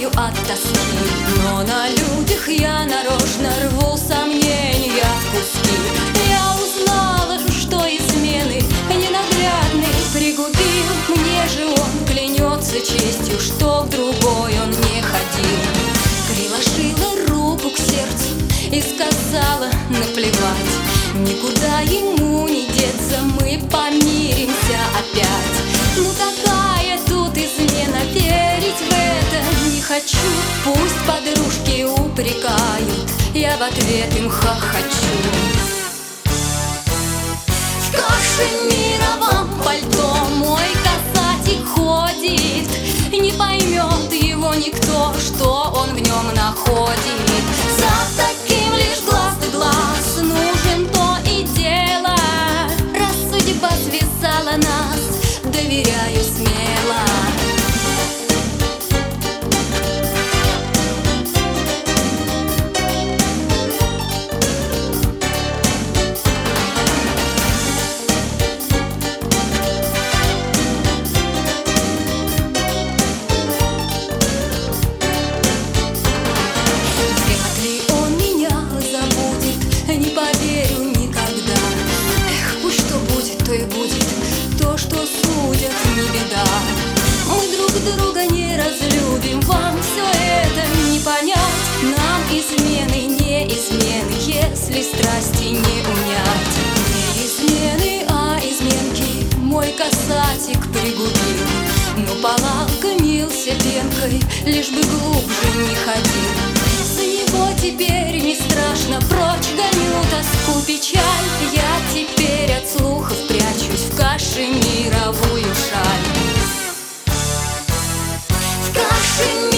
умираю от тоски. Но на людях я нарочно рву сомнения в куски. Я узнала, что измены ненаглядный пригубил. Мне же он клянется честью, что в другой он не ходил. Приложила руку к сердцу и сказала: наплевать, никуда ему не деться, мы помиримся опять. Ну такая тут измена, верить в это не хочу. Пусть подружки упрекают, я в ответ им хохочу. В кашемировом пальто мой касатик ходит, не поймет его никто, что он в нем находит. За таким лишь глаз да глаз, нужен то и дело. Раз судьба связала нас, доверяю смело. Не поверю никогда. Эх, пусть что будет, то и будет. То, что судят, не беда. Мы друг друга не разлюбим, вам все это не понять. Нам измены не измены, если страсти не унять. Не измены, а изменки мой касатик пригубил. Но полакомился пенкой, лишь бы глубже не ходил. За него теперь не страшно, прочь гоню тоску, печаль. Я теперь от слухов прячусь в кашемировую шаль. В кашемировую